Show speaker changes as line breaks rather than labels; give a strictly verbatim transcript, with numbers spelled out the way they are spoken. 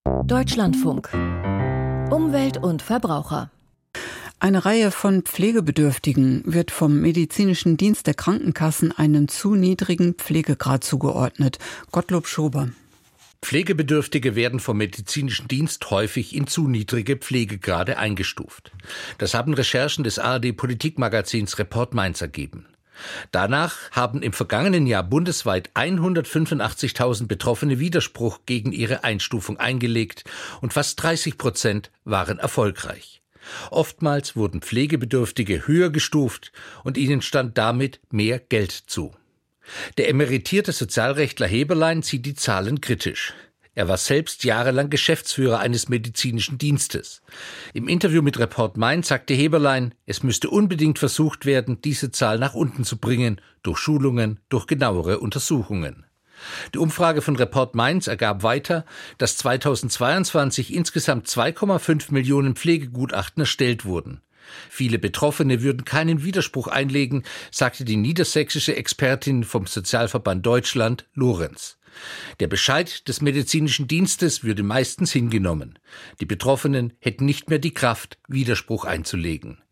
Deutschlandfunk. Umwelt und Verbraucher.
Eine Reihe von Pflegebedürftigen wird vom medizinischen Dienst der Krankenkassen einen zu niedrigen Pflegegrad zugeordnet. Gottlob Schober.
Pflegebedürftige werden vom medizinischen Dienst häufig in zu niedrige Pflegegrade eingestuft. Das haben Recherchen des A R D-Politikmagazins Report Mainz ergeben. Danach haben im vergangenen Jahr bundesweit hundertfünfundachtzigtausend Betroffene Widerspruch gegen ihre Einstufung eingelegt und fast dreißig Prozent waren erfolgreich. Oftmals wurden Pflegebedürftige höher gestuft und ihnen stand damit mehr Geld zu. Der emeritierte Sozialrechtler Heberlein sieht die Zahlen kritisch. Er war selbst jahrelang Geschäftsführer eines medizinischen Dienstes. Im Interview mit Report Mainz sagte Heberlein, es müsste unbedingt versucht werden, diese Zahl nach unten zu bringen, durch Schulungen, durch genauere Untersuchungen. Die Umfrage von Report Mainz ergab weiter, dass zweitausendzweiundzwanzig insgesamt zwei Komma fünf Millionen Pflegegutachten erstellt wurden. Viele Betroffene würden keinen Widerspruch einlegen, sagte die niedersächsische Expertin vom Sozialverband Deutschland, Lorenz. Der Bescheid des medizinischen Dienstes würde meistens hingenommen. Die Betroffenen hätten nicht mehr die Kraft, Widerspruch einzulegen.